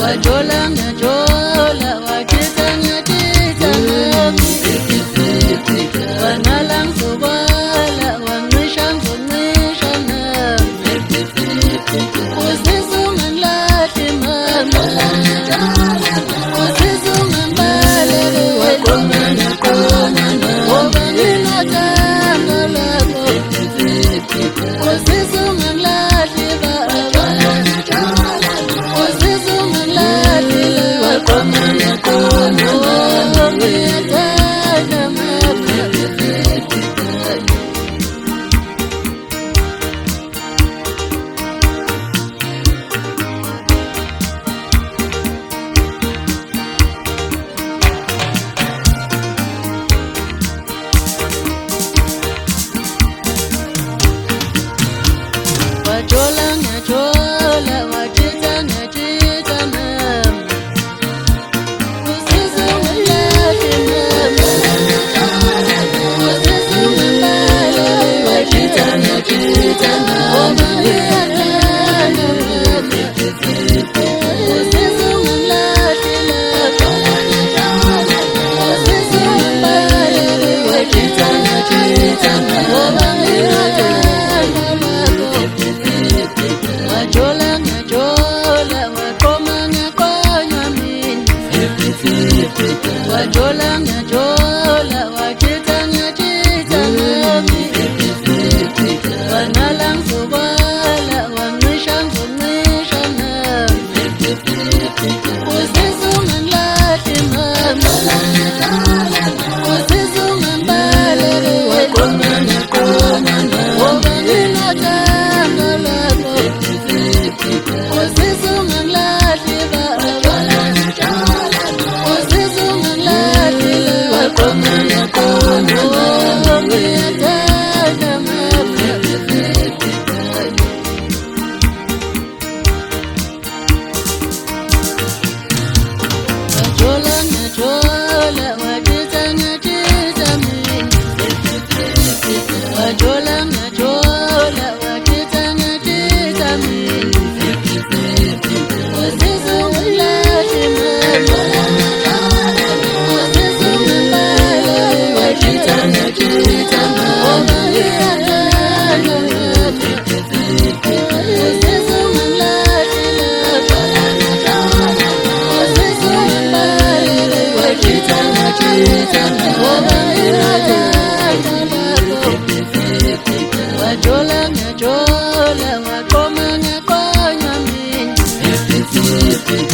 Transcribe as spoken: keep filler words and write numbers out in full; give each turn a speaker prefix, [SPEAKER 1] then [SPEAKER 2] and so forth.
[SPEAKER 1] wajola ngajola wachita ngachita nami wanala ngsobala wangcisha ngzongcisha nami usizo nganglahle mama usizo ngambalele wakomana komana ngoba nginathanda lakho usizo nganglahle baba usizo nganglahle wakomana komana ngiyatanda mama wajola ngajola wachita ngachita nami usizo nganglahle mama usizo ngambala wachita ngachita nami ngiyatanda mama usizo nganglahle lapha usizo ngambala wachita ngachita ngoba ngiyatanda wajola ngajola waqoma ngaqonywa mina wajola ngajola wachita ngachita nami wanala ngsobala wangcisha ngzongcisha nami usizo nganglahle mama usizo ngambalele wakomana komana ngoba nginathanda lakho usizo nganglahle baba usizo nganglahle wakomana komana ngiyatanda mama wajola ngajola wachita ngachita mina wajola ngajola wachita ngachita mina usizo nganglahle mama usizo ngambala wachita ngachita ngoba ngiyatanda mama usizo nganglahle lapha usizo ngambala wachita ngachita ngoba ngiyatanda lakho wajola ngajola waqoma ngaqonywa mina